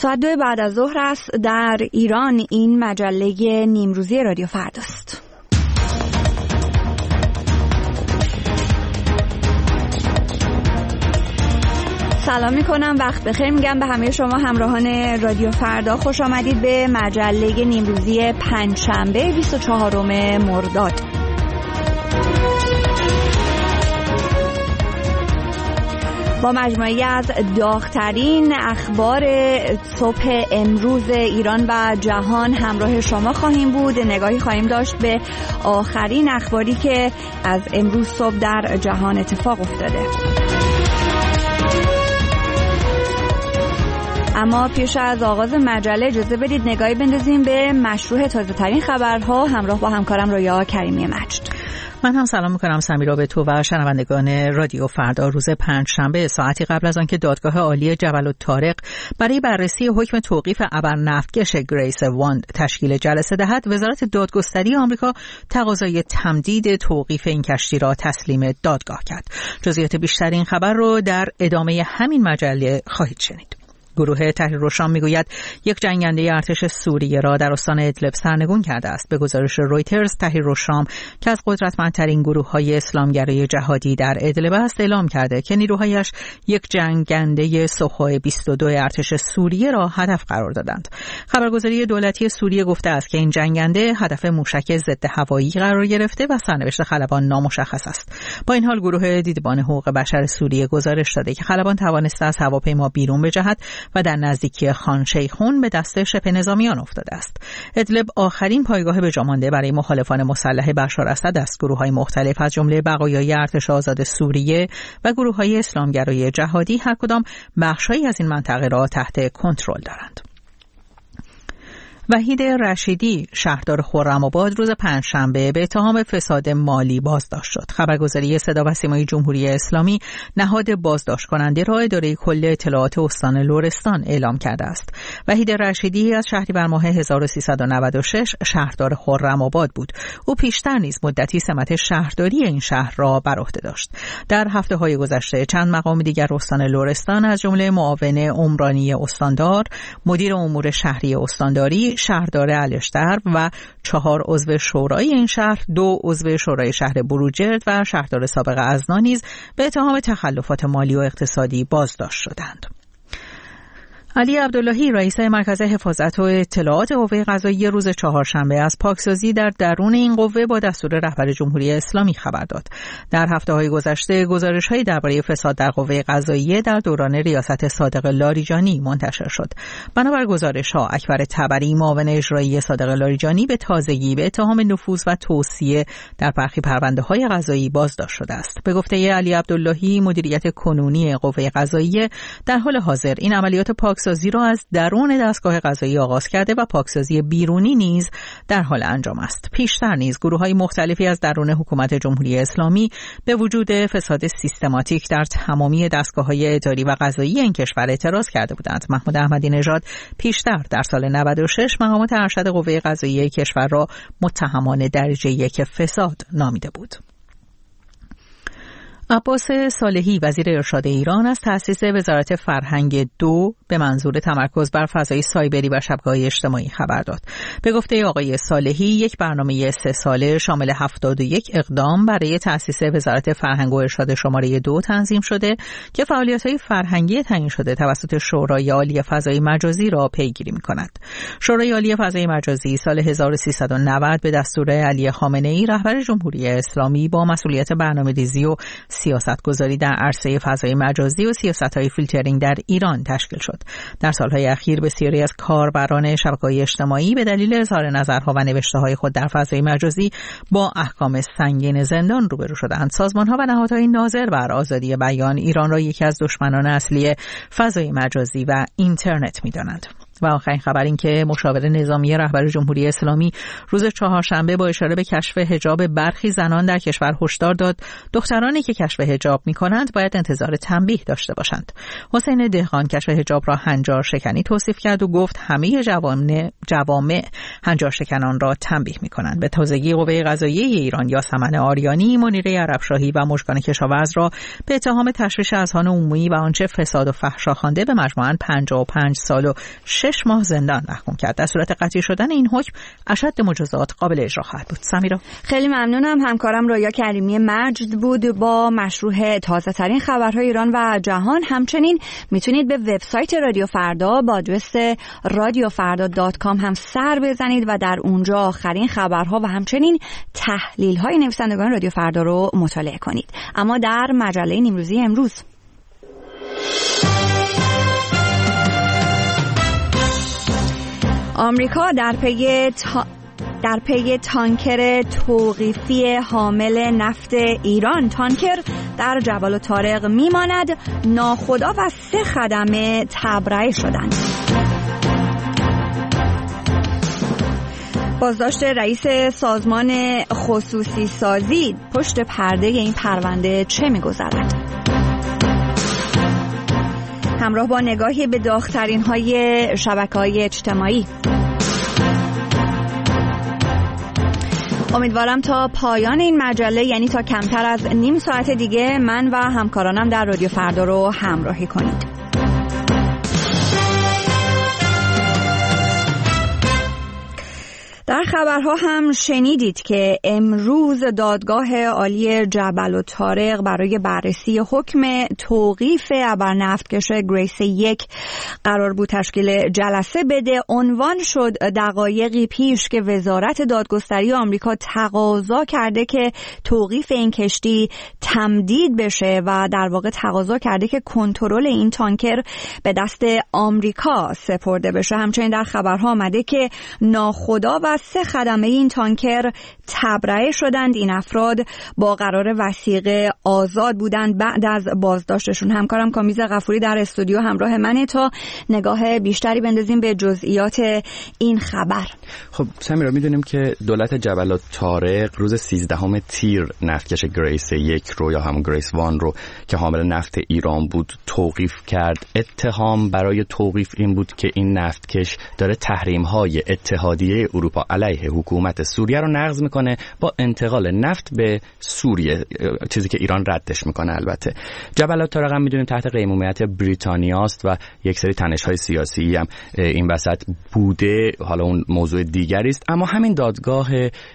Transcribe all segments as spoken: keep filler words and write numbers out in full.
ساعت دو بعد از ظهر است. در ایران این مجله نیمروزی رادیو فرداست. سلام میکنم، وقت بخیر میگم به همه شما همراهان رادیو فردا. خوش آمدید به مجله نیمروزی پنجشنبه بیست و چهارم مرداد. با مجموعی از داغ‌ترین اخبار صبح امروز ایران و جهان همراه شما خواهیم بود. نگاهی خواهیم داشت به آخرین اخباری که از امروز صبح در جهان اتفاق افتاده. اما پیش از آغاز مجله اجازه بدید نگاهی بندازیم به مشروع تازه ترین خبرها همراه با همکارم رویا کریمی مجد. من هم سلام میکنم سمیرا به تو و شنوندگان رادیو فردا. روز پنجشنبه ساعتی قبل از آنکه دادگاه عالی جبل الطارق برای بررسی حکم توقیف ابرنفتکش گریس واند تشکیل جلسه دهد، وزارت دادگستری آمریکا تقاضای تمدید توقیف این کشتی را تسلیم دادگاه کرد. جزئیات بیشتر این خبر رو در ادامه همین مجله خواهید شنید. گروه تحریر الشام میگوید یک جنگنده ارتش سوریه را در استان ادلب سرنگون کرده است. به گزارش رویترز، تحریر الشام که از قدرتمندترین گروه‌های اسلامگرای جهادی در ادلب است اعلام کرده که نیروهایش یک جنگنده سوخوی بیست و دو ارتش سوریه را هدف قرار دادند. خبرگزاری دولتی سوریه گفته است که این جنگنده هدف موشک ضد هوایی قرار گرفته و سرنوشت خلبان نامشخص است. با این حال گروه دیدبان حقوق بشر سوریه گزارش داده که خلبان توانسته از هواپیما بیرون بجهد و در نزدیکی خان شیخون به دست شبه نظامیان افتاده است. ادلب آخرین پایگاه بجامانده برای مخالفان مسلح بشار اسد است. گروه‌های مختلف از جمله بقایای ارتش آزاد سوریه و گروه‌های اسلامگرای جهادی هر کدام بخشی از این منطقه را تحت کنترل دارند. وحید رشیدی شهردار خرم‌آباد روز پنجشنبه به اتهام فساد مالی بازداشت شد. خبرگزاری صدا و سیمای جمهوری اسلامی نهاد بازداشت کننده را اداره کل اطلاعات استان لرستان اعلام کرده است. وحید رشیدی از شهریور ماه هزار و سیصد و نود و شش شهردار خرم‌آباد بود. او پیشتر نیز مدتی سمت شهرداری این شهر را بر عهده داشت. در هفته‌های گذشته چند مقام دیگر استان لرستان از جمله معاون عمرانی استاندار، مدیر امور شهری استانداری، شهردار الشتر و چهار عضو شورای این شهر، دو عضو شورای شهر بروجرد و شهردار سابق ازنا نیز به اتهام تخلفات مالی و اقتصادی بازداشت شدند. علی عبداللهی رئیس مرکز حفاظت و اطلاعات قوه قضاییه روز چهارشنبه از پاکسازی در درون این قوه با دستور رهبر جمهوری اسلامی خبر داد. در هفته‌های گذشته گزارش‌هایی درباره فساد در قوه قضاییه در دوران ریاست صادق لاریجانی منتشر شد. بنابر گزارش‌ها اکبر طبری معاون اجرایی صادق لاریجانی به تازگی به اتهام نفوذ و توصیه در برخی پرونده‌های قضایی بازداشت شده است. به گفته علی عبداللهی مدیریت کنونی قوه قضاییه در حال حاضر این عملیات پاک پاکسازی را از درون دستگاه قضایی آغاز کرده و پاکسازی بیرونی نیز در حال انجام است. پیشتر نیز گروه‌های مختلفی از درون حکومت جمهوری اسلامی به وجود فساد سیستماتیک در تمامی دستگاه‌های اداری و قضایی این کشور اعتراض کرده بودند. محمود احمدی نژاد پیشتر در سال نود و شش مقامات ارشد قوه قضاییه کشور را متهمان درجه یک فساد نامیده بود. عباس صالحی وزیر ارشاد ایران از تأسیس وزارت فرهنگ دو به منظور تمرکز بر فضای سایبری و شبکه‌های اجتماعی خبر داد. به گفته آقای صالحی یک برنامه سه ساله شامل هفتاد و یک اقدام برای تأسیس وزارت فرهنگ و ارشاد شماره دو تنظیم شده که فعالیت‌های فرهنگی تعیین شده توسط شورای عالی فضای مجازی را پیگیری می‌کند. شورای عالی فضای مجازی سال هزار و سیصد و نود به دستور علی خامنه‌ای رهبر جمهوری اسلامی با مسئولیت برنامه‌ریزی و سیاستگذاری در عرصه فضای مجازی و سیاست‌های فیلترینگ در ایران تشکیل شد. در سالهای اخیر بسیاری از کاربران شبکه‌های اجتماعی به دلیل اظهار نظرها و نوشته‌های خود در فضای مجازی با احکام سنگین زندان روبرو شدند. سازمان‌ها و نهادهای ناظر بر آزادی بیان ایران را یکی از دشمنان اصلی فضای مجازی و اینترنت می‌دانند. و آخرین خبر این که مشاور نظامی رهبر جمهوری اسلامی روز چهارشنبه با اشاره به کشف حجاب برخی زنان در کشور هشدار داد دخترانی که کشف حجاب می‌کنند باید انتظار تنبیه داشته باشند. حسین دهقان کشف حجاب را هنجار شکنی توصیف کرد و گفت همه جوامع جوامع هنجار شکنان را تنبیه می‌کنند. به تازگی قوه قضاییه ایران یاسمن آریانی، منیره عربشاهی و مژگان کشاورز را به اتهام تشویش اذهان عمومی و آنچه فساد و فحشا خوانده به مجموعاً پنجاه و پنج سال و شش ماه زندان محکوم کرد. در صورت قطعی شدن این حکم اشد مجازات قابل اجرا خواهد بود. سمیرا خیلی ممنونم. همکارم رویا کریمی مجد بود با مشروع تازه ترین خبرهای ایران و جهان. همچنین میتونید به وبسایت رادیو فردا با آدرس رادیو فردا دات کام هم سر بزنید و در اونجا آخرین خبرها و همچنین تحلیل‌های نویسندگان رادیو فردا رو مطالعه کنید. اما در مجله نیمروزی امروز آمریکا در پی تا... در پی تانکر توقیفی حامل نفت ایران. تانکر در جبل الطارق میماند. ناخدا و سه خدمه تبرئه شدند. بازداشت رئیس سازمان خصوصی سازی. پشت پرده این پرونده چه می‌گذرد؟ همراه با نگاهی به داغ‌ترین های شبکه‌های اجتماعی. امیدوارم تا پایان این مجله، یعنی تا کمتر از نیم ساعت دیگه، من و همکارانم در رادیو فردا رو همراهی کنید. در خبرها هم شنیدید که امروز دادگاه عالی جبل الطارق برای بررسی حکم توقیف ابرنفتکش گریس یک قرار بود تشکیل جلسه بده. عنوان شد دقایقی پیش که وزارت دادگستری آمریکا تقاضا کرده که توقیف این کشتی تمدید بشه و در واقع تقاضا کرده که کنترل این تانکر به دست آمریکا سپرده بشه. همچنین در خبرها آمده که ناخدا و سه خدمه این تانکر تبرئه شدند. این افراد با قرار وثیقه آزاد بودند بعد از بازداشتشون. همکارم کامیز غفوری در استودیو همراه منه تا نگاه بیشتری بندازیم به جزئیات این خبر. خب سمیرا، میدونیم که دولت جبل الطارق روز سیزدهم تیر نفتکش گریس یک رو یا هم گریس وان رو که حامل نفت ایران بود توقیف کرد. اتهام برای توقیف این بود که این نفتکش داره تحریم‌های اتحادیه اروپا علیه حکومت سوریه رو نقض میکنه با انتقال نفت به سوریه، چیزی که ایران ردش میکنه. البته جبل الطارق هم میدونیم تحت قیمومیت بریتانیاست و یک سری تنش‌های سیاسی هم این وسط بوده، حالا اون موضوع دیگری است. اما همین دادگاه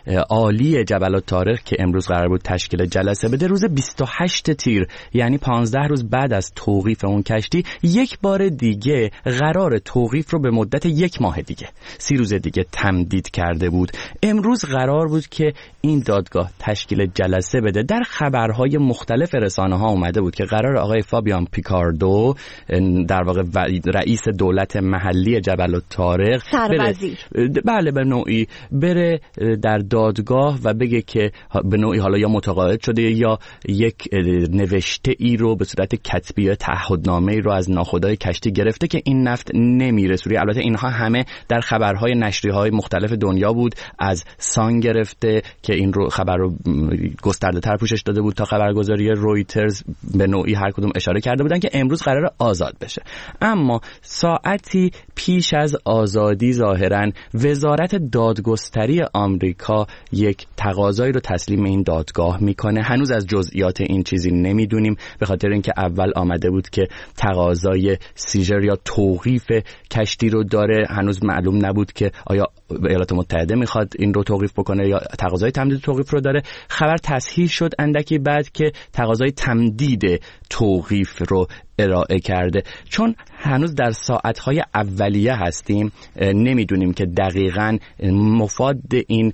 عالی جبل الطارق که امروز قرار بود تشکیل جلسه بده، روز بیست و هشتم تیر یعنی پانزده روز بعد از توقیف اون کشتی یک بار دیگه قرار توقیف رو به مدت یک ماه دیگه سی روز دیگه تمدید کرده بود. امروز قرار بود که این دادگاه تشکیل جلسه بده. در خبرهای مختلف رسانه‌ها اومده بود که قرار آقای فابیان پیکاردو، در واقع رئیس دولت محلی جبل الطارق، سربازی بله به نوعی بره در دادگاه و بگه که به نوعی حالا یا متقاعد شده یا یک نوشته ای رو به صورت کتبی یا تعهدنامه ای رو از ناخدای کشتی گرفته که این نفت نمیره سوریه. البته اینها همه در خبرهای نشریه‌های مختلف دنیا بود، از سان گرفته که این رو خبر رو گسترده تر پوشش داده بود تا خبرگزاری رویترز به نوعی هر کدوم اشاره کرده بودن که امروز قرار آزاد بشه. اما ساعتی پیش از آزادی ظاهراً وزارت دادگستری آمریکا یک تقاضایی رو تسلیم این دادگاه میکنه. هنوز از جزئیات این چیزی نمیدونیم، به خاطر اینکه اول آمده بود که تقاضای سیژر یا توقیف کشتی رو داره. هنوز معلوم نبود که آیا ایالات متحده میخواد این رو توقیف بکنه یا تقاضای تمدید توقیف رو داره. خبر تصحیح شد اندکی بعد که تقاضای تمدید توقیف رو ارائه کرده. چون هنوز در ساعتهای اولیه هستیم، نمیدونیم که دقیقاً مفاد این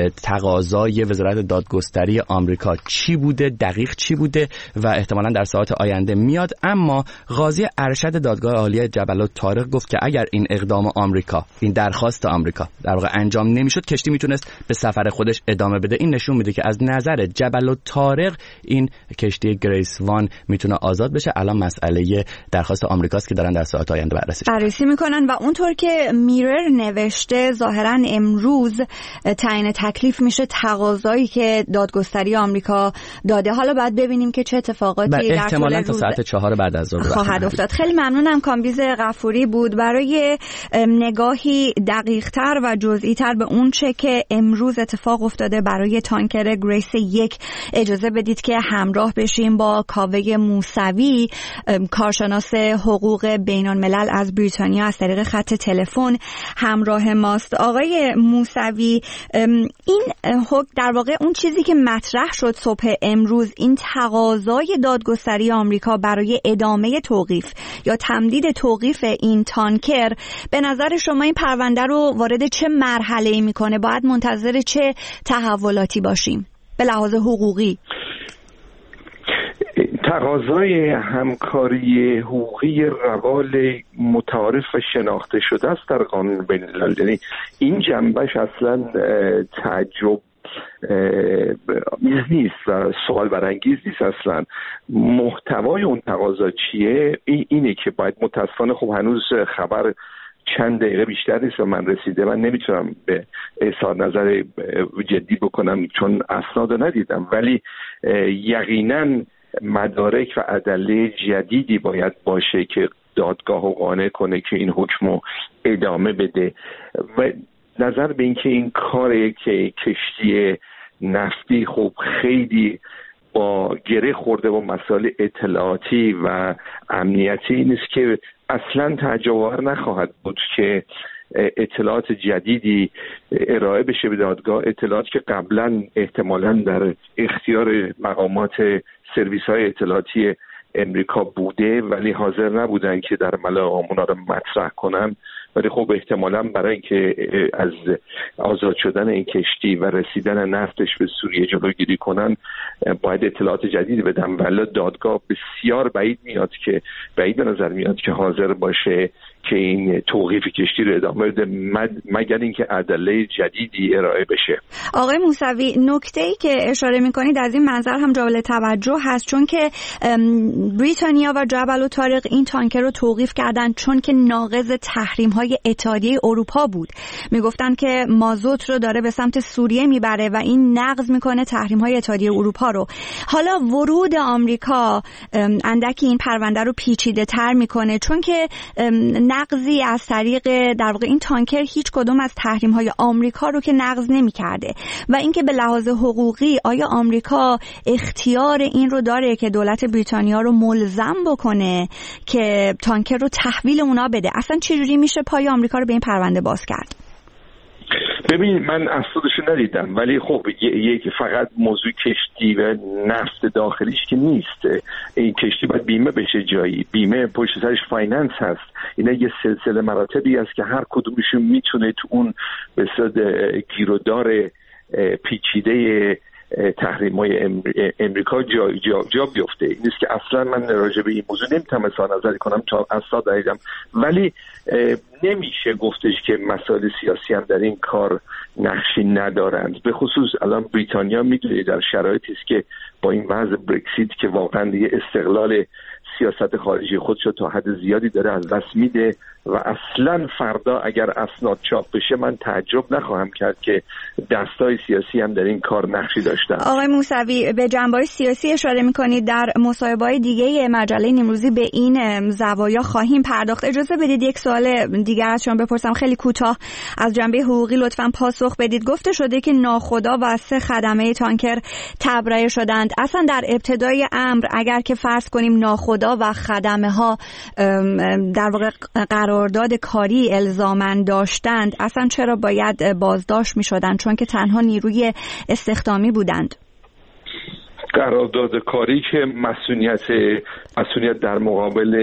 تقاضای وزارت دادگستری آمریکا چی بوده، دقیق چی بوده و احتمالاً در ساعت آینده میاد. اما قاضی ارشد دادگاه عالی جبل الطارق گفت که اگر این اقدام آمریکا، این درخواست آمریکا در واقع انجام نمیشد، کشتی میتونست به سفر خودش ادامه بده. این نشون میده که از نظر جبل الطارق این کشتی گریس وان میتونه آزاد بشه. الان مسئله مرحله درخواست آمریکاست که دارن در ساعات آینده بررسی بررسی میکنن. و اونطور که میرر نوشته ظاهرا امروز تعیین تکلیف میشه تقاضایی که دادگستری آمریکا داده. حالا باید ببینیم که چه اتفاقاتی در احتمالاً تا ساعت چهار بعد از ظهر خواهد افتاد. خیلی ممنونم کامبیز غفوری بود برای نگاهی دقیق‌تر و جزئی‌تر به اون چه که امروز اتفاق افتاده برای تانکر گریس یک. اجازه بدید که همراه بشیم با کاوه موسوی، کارشناس حقوق بین‌الملل از بریتانیا، از طریق خط تلفن همراه ماست. آقای موسوی، این در واقع اون چیزی که مطرح شد صبح امروز، این تقاضای دادگستری آمریکا برای ادامه توقیف یا تمدید توقیف این تانکر، به نظر شما این پرونده رو وارد چه مرحله‌ای میکنه؟ باید منتظر چه تحولاتی باشیم به لحاظ حقوقی؟ تقاضای همکاری حقوقی روال متعارف و شناخته شده است در قانون بین‌الملل. یعنی این جنبش اصلا تعجب نیست و سوال برانگیز نیست. اصلا محتوای اون تقاضا چیه؟ اینه که باید متاسفانه خب هنوز خبر چند دقیقه بیشتر نیست و من رسیده، من نمیتونم به اظهار نظر جدی بکنم چون اسناد رو ندیدم، ولی یقینا مدارک و ادله جدیدی باید باشه که دادگاه رو قانع کنه که این حکم رو ادامه بده. و نظر به اینکه این کاری که کشتی نفتی خب خیلی با گره خورده با مسائل اطلاعاتی و امنیتی، این است که اصلا تعجب‌آور نخواهد بود که اطلاعات جدیدی ارائه بشه به دادگاه، اطلاعاتی که قبلا احتمالاً در اختیار مقامات سرویس‌های اطلاعاتی امریکا بوده ولی حاضر نبودن که در ملأ اونا رو مطرح کنن. ولی خب احتمالاً برای اینکه از آزاد شدن این کشتی و رسیدن نفتش به سوریه جلوگیری کنن باید اطلاعات جدیدی بدن، ولی دادگاه بسیار بعید میاد که بعید به نظر میاد که حاضر باشه که این توقیف کشتی رو ادامه بده مگر اینکه ادله جدیدی ارائه بشه. آقای موسوی، نکته‌ای که اشاره می‌کنید از این منظر هم قابل توجه هست، چون که بریتانیا و جبل الطارق این تانکر رو توقیف کردن چون که ناقض تحریم‌های اتحادیه اروپا بود. میگفتن که مازوت رو داره به سمت سوریه میبره و این نقض میکنه تحریم‌های اتحادیه اروپا رو. حالا ورود آمریکا اندکی این پرونده رو پیچیده‌تر میکنه، چون که نقضی از طریق در واقع این تانکر هیچ کدوم از تحریم‌های آمریکا رو که نقض نمی‌کرده و اینکه به لحاظ حقوقی آیا آمریکا اختیار این رو داره که دولت بریتانیا رو ملزم بکنه که تانکر رو تحویل اونا بده؟ اصلا چجوری میشه پای آمریکا رو به این پرونده باز کرد؟ ببین، من اسنادشو ندیدم ولی خب یک فقط موضوع کشتی و نفت داخلیش که نیست. این کشتی باید بیمه بشه جایی، بیمه پشت سرش فایننس هست. اینا یه سلسله مراتبی است که هر کدومشون میتونه تو اون به صورت گیرودار پیچیده تحریم‌های امریکا جا, جا, جا بیفته. این است که اصلا من راجع به این موضوع نمیتونم اظهار نظری کنم تا اسناد ندیدم، ولی نمیشه گفتش که مسائل سیاسی هم در این کار نقشی ندارند. به خصوص الان بریتانیا میدونید در شرایطی است که با این وضع برکسیت که واقعا دیگه استقلال سیاست خارجی خودش تا حد زیادی داره از دست میده و اصلا فردا اگر اسناد چاپ بشه من تعجب نخواهم کرد که دستای سیاسی هم در این کار نقشی داشتن. آقای موسوی، به جنبه‌های سیاسی اشاره میکنید. در مصاحبه‌های دیگه مجله نیمروزی به این زوایا خواهیم پرداخت. اجازه بدید یک سوال دیگر از شما بپرسم، خیلی کوتاه از جنبه حقوقی لطفاً پاسخ بدید. گفته شده که ناخدا و سه خدمه تانکر تبرئه شدند. اصلا در ابتدای امر اگر که فرض کنیم ناخدا و خدمه ها در واقع قرارداد کاری الزاماً داشتند، اصلا چرا باید بازداشت می شدند؟ چون که تنها نیروی استخدامی بودند. قرارداد کاری که مسئولیت مسئولیت در مقابل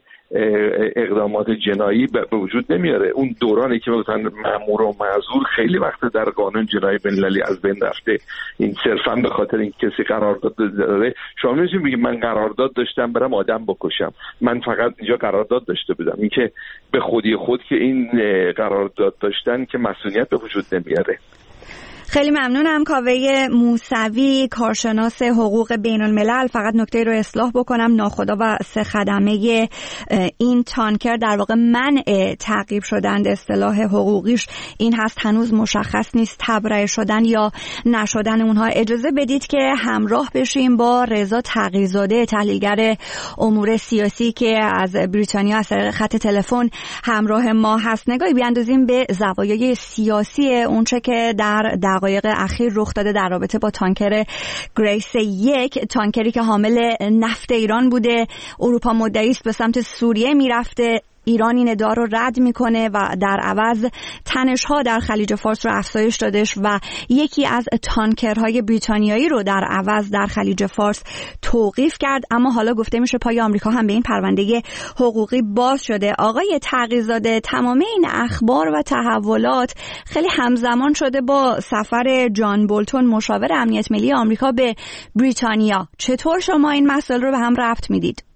اقدامات جنایی به وجود نمیاره. اون دورانی که مثلا مأمور و معزول خیلی وقت در قانون جنایی بین‌المللی از بین رفته. این صرفا به خاطر این کسی قرارداد داره. شما نمی‌تونید بگید من قرارداد داشتم برم آدم بکشم. من فقط اینجا قرارداد داشته بودم. این که به خودی خود که این قرارداد داشتن که مسئولیت به وجود نمیاره. خیلی ممنونم. کاوه موسوی، کارشناس حقوق بین الملل. فقط نکته رو اصلاح بکنم، ناخدا و سه خدمه این تانکر در واقع منع تعقیب شدن، اصطلاح حقوقیش این هست، هنوز مشخص نیست تبرئه شدن یا نشدن اونها. اجازه بدید که همراه بشیم با رضا تقی‌زاده، تحلیلگر امور سیاسی که از بریتانیا از طریق خط تلفن همراه ما هست. نگاهی بیاندازیم به زوایای سیاسی اونچه که در دقایق اخیر رخ داده در رابطه با تانکر گریس یک، تانکری که حامل نفت ایران بوده. اروپا مدعی است به سمت سوریه میرفته، ایران این ادعا رو رد میکنه و در عوض تنش‌ها در خلیج فارس رو افزایش دادش و یکی از تانکرهای بریتانیایی رو در عوض در خلیج فارس توقیف کرد. اما حالا گفته میشه پای آمریکا هم به این پرونده حقوقی باز شده. آقای تقی‌زاده، تمام این اخبار و تحولات خیلی همزمان شده با سفر جان بولتون مشاور امنیت ملی آمریکا به بریتانیا. چطور شما این مسائل رو به هم ربط میدید؟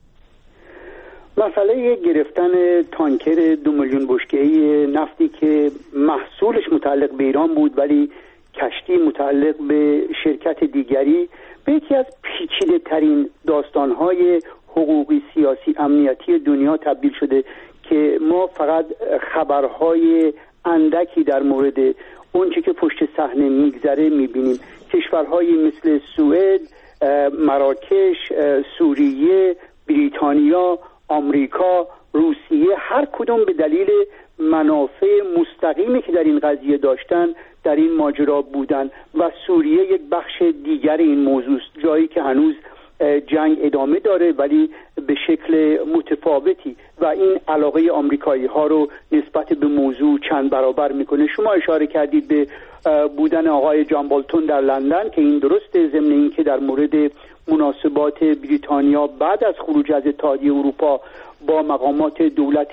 مسئله گرفتن تانکر دو میلیون بشکه‌ای نفتی که محصولش متعلق به ایران بود ولی کشتی متعلق به شرکت دیگری به یکی از پیچیده ترین داستان‌های حقوقی، سیاسی، امنیتی دنیا تبدیل شده که ما فقط خبرهای اندکی در مورد اونچه که پشت صحنه میگذره میبینیم. کشورهایی مثل سوئد، مراکش، سوریه، بریتانیا، آمریکا، روسیه، هر کدوم به دلیل منافع مستقیمی که در این قضیه داشتن در این ماجرا بودن و سوریه یک بخش دیگر این موضوع است، جایی که هنوز جنگ ادامه داره ولی به شکل متفاوتی و این علاقه آمریکایی ها رو نسبت به موضوع چند برابر میکنه. شما اشاره کردید به بودن آقای جان بولتون در لندن که این درسته، ضمن این که در مورد مناسبات بریتانیا بعد از خروج از اتحادیه اروپا با مقامات دولت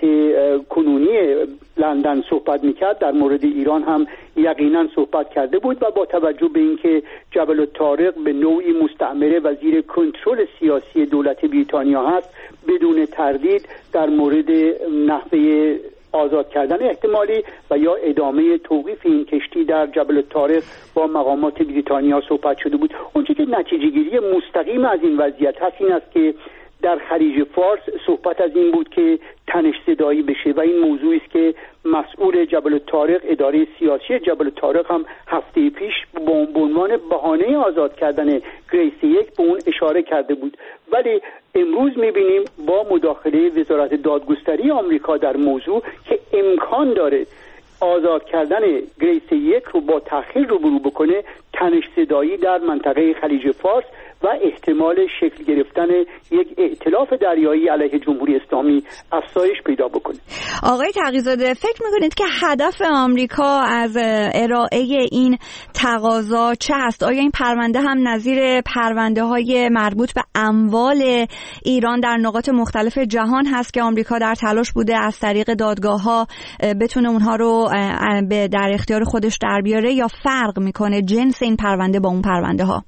کنونی لندن صحبت میکرد، در مورد ایران هم یقینا صحبت کرده بود و با توجه به اینکه جبل الطارق به نوعی مستعمره و زیر کنترل سیاسی دولت بریتانیا هست، بدون تردید در مورد نحوه آزاد کردن احتمالی و یا ادامه توقیف این کشتی در جبل الطارق با مقامات بریتانیا صحبت شده بود. اونچه که نتیجه گیری مستقیم از این وضعیت هست این است که در خلیج فارس صحبت از این بود که تنش زدایی بشه و این موضوعی است که مسئول جبل الطارق، اداره سیاسی جبل الطارق هم هفته پیش به عنوان بهانه آزاد کردن گریس یک به اون اشاره کرده بود. ولی امروز می‌بینیم با مداخله وزارت دادگستری آمریکا در موضوع که امکان داره آزاد کردن گریس یک رو با تأخیر روبرو بکنه، تنش زدایی در منطقه خلیج فارس و احتمال شکل گرفتن یک ائتلاف دریایی علیه جمهوری اسلامی افزایش پیدا بکنه. آقای تقی‌زاده، فکر میکنید که هدف آمریکا از ارائه این تقاضا چه هست؟ آیا این پرونده هم نظیر پرونده های مربوط به اموال ایران در نقاط مختلف جهان هست که آمریکا در تلاش بوده از طریق دادگاه ها بتونه اونها رو به در اختیار خودش در بیاره، یا فرق میکنه جنس این پرونده با اون پرونده ها؟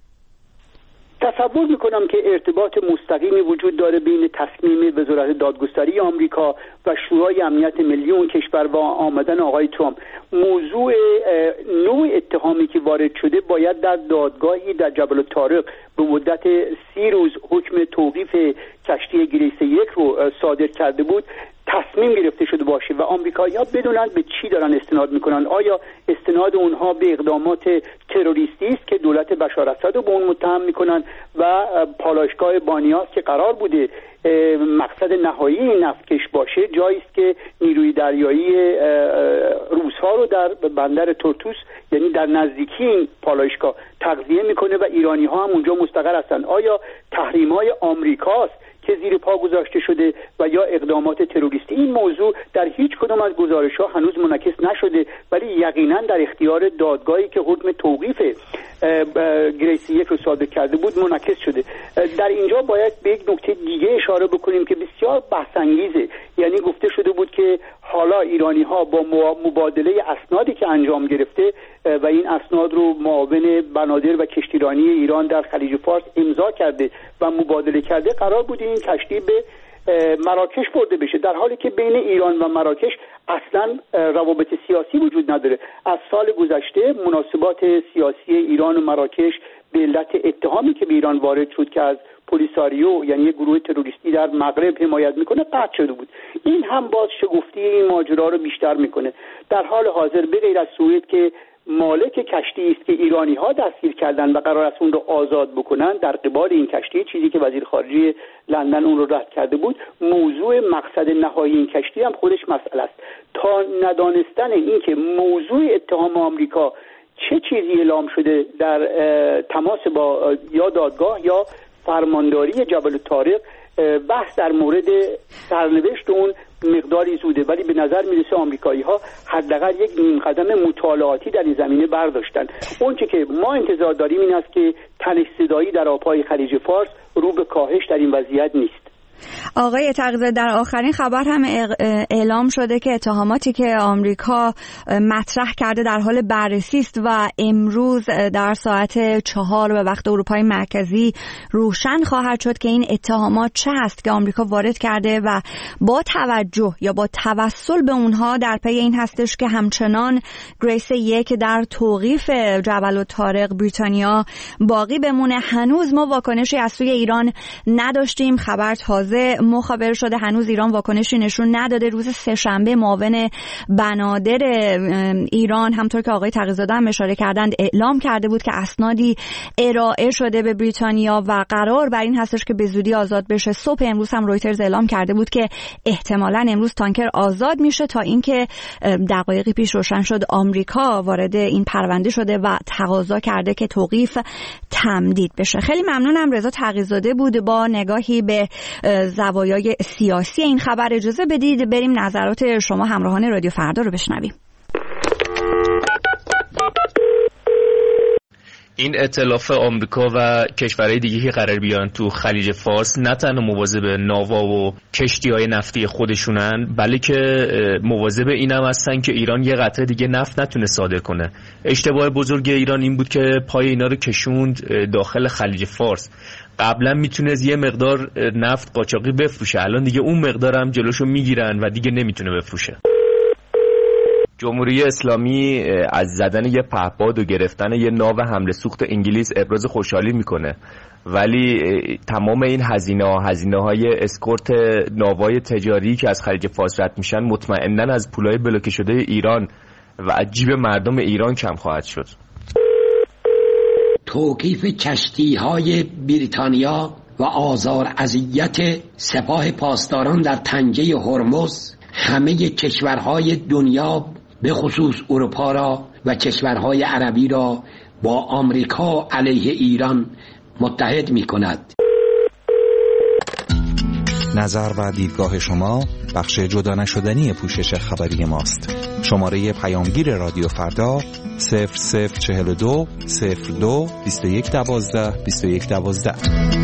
تصور میکنم که ارتباط مستقیمی وجود داره بین تصمیم وزارت دادگستری آمریکا و شورای امنیت ملی اون کشور و آمدن آقای ترامپ. موضوع نوع اتهامی که وارد شده باید در دادگاهی در جبل الطارق به مدت سی روز حکم توقیف کشتی گریس یک رو صادر کرده بود، تصمیم گرفته شده باشه و آمریکایی‌ها بدونن به چی دارن استناد میکنن. آیا استناد اونها به اقدامات تروریستی است که دولت بشار اسد رو به اون متهم میکنن و پالایشگاه بانیاس که قرار بوده مقصد نهایی این نفتکش باشه، جایی است که نیروی دریایی روس‌ها رو در بندر تورتوس یعنی در نزدیکی این پالایشگاه تغذیه میکنه و ایرانی‌ها هم اونجا مستقر هستن. آیا تحریم‌های آمریکاست که زیر پا گذاشته شده و یا اقدامات تروریستی؟ این موضوع در هیچ کدام از گزارش‌ها هنوز منعکس نشده ولی یقینا در اختیار دادگاهی که حکم توقیف گریس یک رو صادر کرده بود منعکس شده. در اینجا باید به یک نکته دیگه اشاره بکنیم که بسیار بحث انگیزه. یعنی گفته شده بود که حالا ایرانی‌ها با مبادله اسنادی که انجام گرفته و این اسناد رو معاون بنادر و کشتیرانی ایران در خلیج فارس امضا کرده و مبادله کرده، قرار بود این کشتی به مراکش برده بشه، در حالی که بین ایران و مراکش اصلا روابط سیاسی وجود نداره. از سال گذشته مناسبات سیاسی ایران و مراکش به علت اتهامی که به ایران وارد شد که از پولیساریو یعنی یک گروه تروریستی در مغرب حمایت میکنه قطع شده بود. این هم باز شگفتی این ماجرا رو بیشتر میکنه. در حال حاضر به غیر از سوئد که مالک کشتی است که ایرانی ها دستگیر کردن و قرار است اون رو آزاد بکنن، در قبال این کشتی چیزی که وزیر خارجه لندن اون رو رد کرده بود، موضوع مقصد نهایی این کشتی هم خودش مسئله است. تا ندانستن این که موضوع اتهام آمریکا چه چیزی اعلام شده در تماس با یا دادگاه یا فرمانداری جبل طارق، بحث در مورد سرنوشت اون مقداری زوده، ولی به نظر میرسه آمریکایی ها حداقل یک نیم قدم مطالعاتی در این زمینه برداشتن. اونچه که ما انتظار داریم این است که تنش صدایی در آبهای خلیج فارس رو به کاهش در این وضعیت نیست. آقای تقی‌زاده، در آخرین خبر هم اعلام شده که اتهاماتی که آمریکا مطرح کرده در حال بررسی است و امروز در ساعت چهار به وقت اروپای مرکزی روشن خواهد شد که این اتهامات چه است که آمریکا وارد کرده و با توجه یا با توسل به اونها در پی این هستش که همچنان گریس یک در توقیف جبل الطارق بریتانیا باقی بمونه. هنوز ما واکنشی از سوی ایران نداشتیم. خبر تازه مخابره شده، هنوز ایران واکنشی نشون نداده. روز سه‌شنبه معاون بنادر ایران همطور که آقای تقی‌زاده هم اشاره کردند اعلام کرده بود که اسنادی ارائه شده به بریتانیا و قرار بر این هستش که به زودی آزاد بشه. صبح امروز هم رویترز اعلام کرده بود که احتمالاً امروز تانکر آزاد میشه، تا اینکه دقایقی پیش روشن شد آمریکا وارد این پرونده شده و تقاضا کرده که توقیف تمدید بشه. خیلی ممنونم. رضا تقی‌زاده بود با نگاهی به زوایای سیاسی این خبر. اجازه بدید بریم نظرات شما همراهان رادیو فردا رو بشنویم. این ائتلاف آمریکا و کشورهای دیگه که قرار بیان تو خلیج فارس نه تنها مواظب ناوا و کشتی‌های نفتی خودشونن، بلکه مواظب این هم هستن که ایران یه قطره دیگه نفت نتونه صادر کنه. اشتباه بزرگ ایران این بود که پای اینا رو کشوند داخل خلیج فارس. قبلا میتونه یه مقدار نفت قاچاقی بفروشه، الان دیگه اون مقدار هم جلوشو میگیرن و دیگه نمیتونه بفروشه. جمهوری اسلامی از زدن یه پهپاد و گرفتن یه ناو حمله سوخت انگلیس ابراز خوشحالی میکنه، ولی تمام این هزینه ها هزینه های اسکورت ناوهای تجاری که از خلیج فارس رد میشن مطمئنن از پولای بلوکه شده ایران و از جیب مردم ایران کم خواهد شد. توقیف کشتی های بریتانیا و آزار اذیت سپاه پاسداران در تنگه هرمز همه کشورهای دنیا به خصوص اروپا را و کشورهای عربی را با آمریکا علیه ایران متحد می کند. نظر و دیدگاه شما بخش جدا نشدنی پوشش خبری ماست. شماره پیامگیر رادیو فردا صفر صفر چهل و دو صفر دو بیست و یک دوازده بیست و یک دوازده.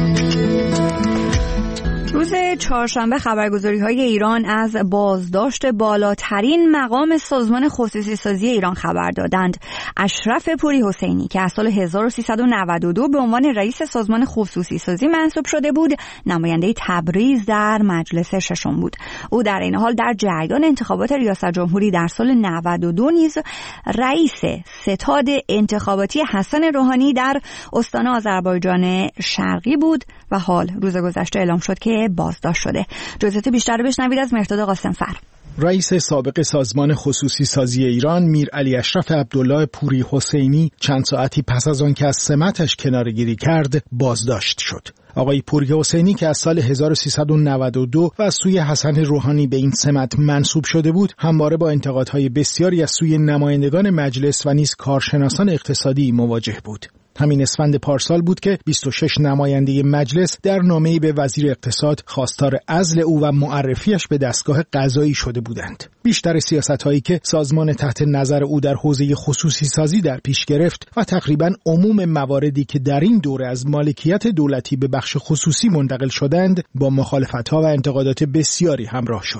روز چهارشنبه خبرگزاری‌های ایران از بازداشت بالاترین مقام سازمان خصوصی سازی ایران خبر دادند. اشرف پوری حسینی که از سال هزار و سیصد و نود و دو به عنوان رئیس سازمان خصوصی سازی منصوب شده بود، نماینده تبریز در مجلس ششم بود. او در این حال در جریان انتخابات ریاست جمهوری در سال نود و دو نیز رئیس ستاد انتخاباتی حسن روحانی در استان آذربایجان شرقی بود و حال روز گذشته اعلام شد که بازداشت شده. جزئیات بیشتر رو بشنوید از مهرداد قاسمفر. رئیس سابق سازمان خصوصی سازی ایران میر علی اشرف عبدالله پوری حسینی چند ساعتی پس از آن که از سمتش کناره‌گیری کرد بازداشت شد. آقای پوری حسینی که از سال هزار و سیصد و نود و دو و از سوی حسن روحانی به این سمت منصوب شده بود، همواره با انتقادهای بسیاری از سوی نمایندگان مجلس و نیز کارشناسان اقتصادی مواجه بود. همین اسفند پارسال بود که بیست و شش نماینده مجلس در نامه‌ای به وزیر اقتصاد خواستار عزل او و معرفیش به دستگاه قضایی شده بودند. بیشتر سیاست‌هایی که سازمان تحت نظر او در حوزه خصوصی سازی در پیش گرفت و تقریباً عموم مواردی که در این دوره از مالکیت دولتی به بخش خصوصی منتقل شدند با مخالفت‌ها و انتقادات بسیاری همراه شد.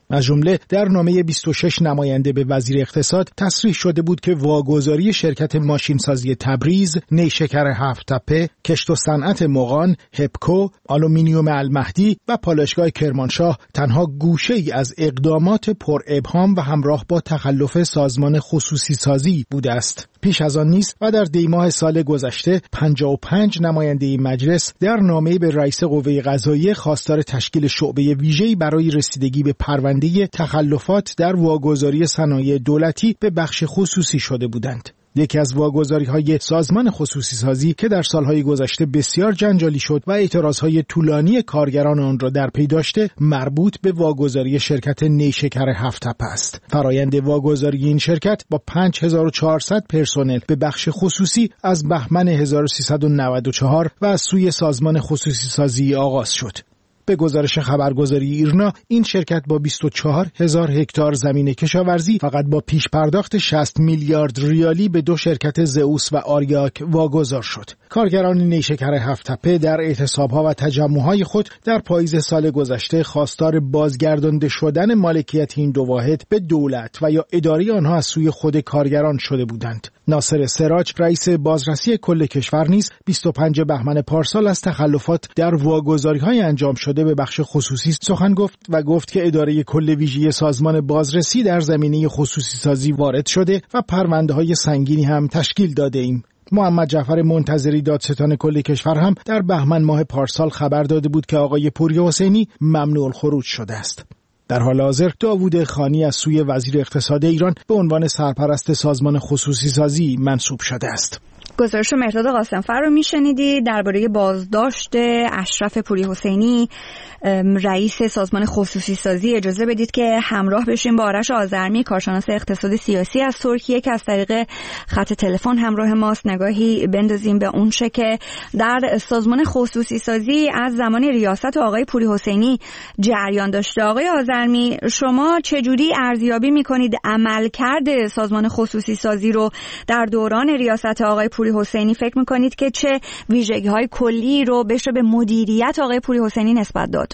از جمله در نامه بیست و شش نماینده به وزیر اقتصاد تصریح شده بود که واگذاری شرکت ماشینسازی تبریز، نیشکر هفت تپه، کشت و صنعت مغان، هپکو، آلومینیوم المهدی و پالایشگاه کرمانشاه تنها گوشه‌ای از اقدامات پر ابهام و همراه با تخلف سازمان خصوصی سازی بوده است. پیش از آن نیز و در دی ماه سال گذشته پنجاه و پنج نماینده مجلس در نامه‌ای به رئیس قوه قضاییه خواستار تشکیل شعبه ویژه‌ای برای رسیدگی به پرونده تخلفات در واگذاری صنایع دولتی به بخش خصوصی شده بودند. یکی از واگذاری‌های سازمان خصوصی سازی که در سالهای گذشته بسیار جنجالی شد و اعتراضهای طولانی کارگران آن را در پی داشته، مربوط به واگذاری شرکت نیشکر هفت تپه است. فرایند واگذاری این شرکت با پنج هزار و چهارصد پرسنل به بخش خصوصی از بهمن هزار و سیصد و نود و چهار و از سوی سازمان خصوصی سازی آغاز شد. به گزارش خبرگزاری ایرنا، این شرکت با بیست و چهار هزار هکتار زمین کشاورزی فقط با پیش پرداخت شصت میلیارد ریالی به دو شرکت زئوس و آریاک واگذار شد. کارگران نیشکر هفت تپه در اعتصاب‌ها و تجمع‌های خود در پاییز سال گذشته خواستار بازگردانده شدن مالکیت این دو واحد به دولت و یا اداره آنها از سوی خود کارگران شده بودند. ناصر سراج، رئیس بازرسی کل کشور نیز بیست و پنجم بهمن پارسال از تخلفات در واگذاری‌های انجام شده به بخش خصوصی سخن گفت و گفت که اداره کل ویژه سازمان بازرسی در زمینه خصوصی سازی وارد شده و پرونده‌های سنگینی هم تشکیل داده ایم. محمد جعفر منتظری، دادستان کل کشور، هم در بهمن ماه پارسال خبر داده بود که آقای پوری حسینی ممنوع الخروج شده است. در حال حاضر داوود خانی از سوی وزیر اقتصاد ایران به عنوان سرپرست سازمان خصوصی سازی منصوب شده است. گزارش مهرداد قاسمفر رو میشنیدی درباره بازداشت اشرف پوری حسینی، رئیس سازمان خصوصی سازی. اجازه بدید که همراه بشیم با آرش آذرمی، کارشناس اقتصاد سیاسی از ترکیه که از طریق خط تلفن همراه ماست، نگاهی بندازیم به اون چه که در سازمان خصوصی سازی از زمان ریاست آقای پوری حسینی جریان داشته. آقای آذرمی، شما چجوری ارزیابی میکنید عملکرد سازمان خصوصی سازی رو در دوران ریاست آقای پوری حسینی؟ فکر میکنید که چه ویژگی‌های کلی رو بشه به مدیریت آقای پوری حسینی نسبت داد؟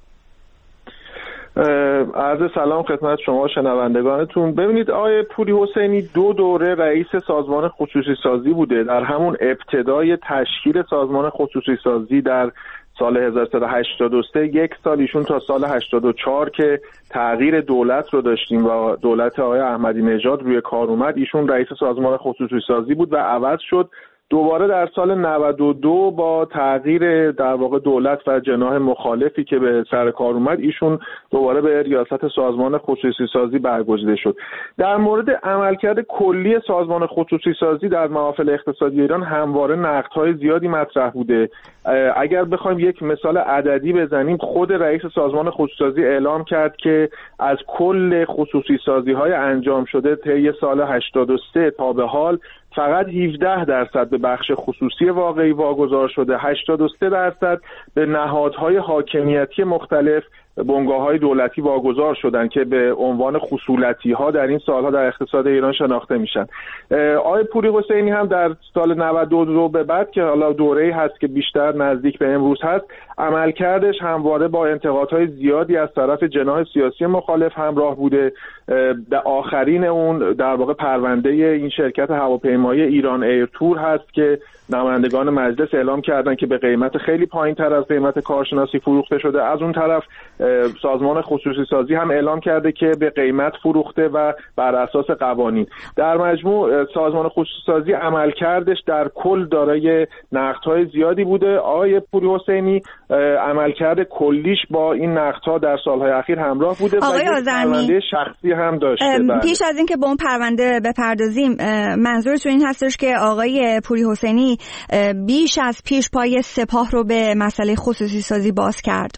عرض سلام خدمت شما شنوندگانتون. ببینید، آقای پوری حسینی دو دوره رئیس سازمان خصوصی سازی بوده. در همون ابتدای تشکیل سازمان خصوصی سازی در سال هزار و سیصد و هشتاد و سه، یک سال ایشون تا سال هشتاد و چهار که تغییر دولت رو داشتیم و دولت آقای احمدی نژاد روی کار اومد، ایشون رئیس سازمان خصوصی سازی بود و عوض شد. دوباره در سال نود و دو با تغییر در واقع دولت و جناح مخالفی که به سر کار اومد، ایشون دوباره به ریاست سازمان خصوصی سازی برگزیده شد. در مورد عملکرد کلی سازمان خصوصی سازی در محافل اقتصادی ایران همواره نقدهای زیادی مطرح بوده. اگر بخوایم یک مثال عددی بزنیم، خود رئیس سازمان خصوصی سازی اعلام کرد که از کل خصوصی سازی های انجام شده طی سال هشتاد و سه تا به حال فقط هفده درصد به بخش خصوصی واقعی واگذار شده، هشتاد و سه درصد به نهادهای حاکمیتی مختلف، بنگاه‌های دولتی واگذار شدن که به عنوان خصولتی‌ها در این سالها در اقتصاد ایران شناخته میشن. آقای پوری حسینی هم در سال نود و دو به بعد که حالا دوره‌ای هست که بیشتر نزدیک به امروز هست، عملکردش همواره با انتقادهای زیادی از طرف جناح سیاسی مخالف همراه بوده. در آخرین اون در واقع پرونده این شرکت هواپیمایی ایران ایر تور هست که نمایندگان مجلس اعلام کردن که به قیمت خیلی پایین‌تر از قیمت کارشناسی فروخته شده. از اون طرف سازمان خصوصی سازی هم اعلام کرده که به قیمت فروخته و بر اساس قوانین. در مجموع سازمان خصوصی سازی عملکردش در کل دارای نقدهای زیادی بوده. آقای پوری حسینی عملکرد کلیش با این نقدها در سالهای اخیر همراه بوده و یک پرونده شخصی هم داشته. پیش از اینکه به اون پرونده بپردازیم، منظورتون این هستش که آقای پوری حسینی بیش از پیش پای سپاه رو به مسئله خصوصی سازی باز کرد؟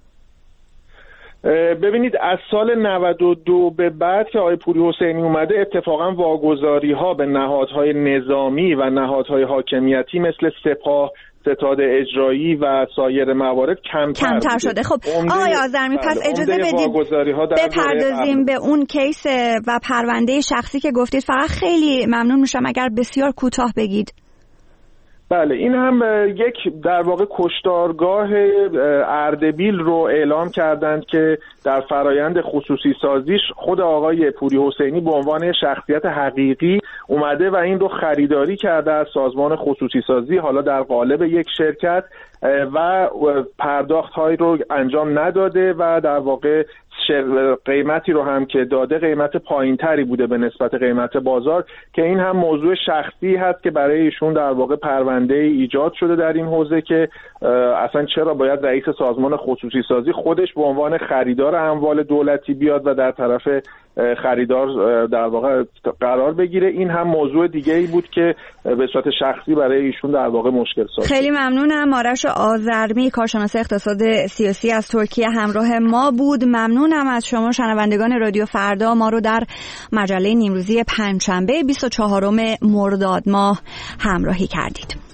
ببینید، از سال نود و دو به بعد که آقای پوری حسینی اومده، اتفاقا واگذاری ها به نهادهای نظامی و نهادهای حاکمیتی مثل سپاه، ستاد اجرایی و سایر موارد کمتر, کمتر شده. خب آقای آذرمی، پس اجازه بدید بپردازیم به اون کیس و پرونده شخصی که گفتید. فقط خیلی ممنون میشم اگر بسیار کوتاه بگید. بله، این هم یک در واقع کشتارگاه اردبیل رو اعلام کردند که در فرایند خصوصی سازیش خود آقای پوری حسینی به عنوان شخصیت حقیقی اومده و این رو خریداری کرده از سازمان خصوصی سازی، حالا در قالب یک شرکت، و پرداخت هایی رو انجام نداده و در واقع قیمتی رو هم که داده قیمت پایین تری بوده به نسبت قیمت بازار، که این هم موضوع شخصی هست که برای ایشون در واقع پرونده ایجاد شده در این حوزه که اصلا چرا باید رئیس سازمان خصوصی سازی خودش به عنوان خریدار اموال دولتی بیاد و در طرف خریدار در واقع قرار بگیره. این هم موضوع دیگه ای بود که به صورت شخصی برای ایشون در واقع مشکل ساز. خیلی ممنونم. آرش آذرمی، کارشناس اقتصاد سیاسی از ترکیه همراه ما بود. ممنونم از شما شنوندگان رادیو فردا. ما رو در مجله نیمروزی پنجشنبه بیست و چهارم مرداد ماه همراهی کردید.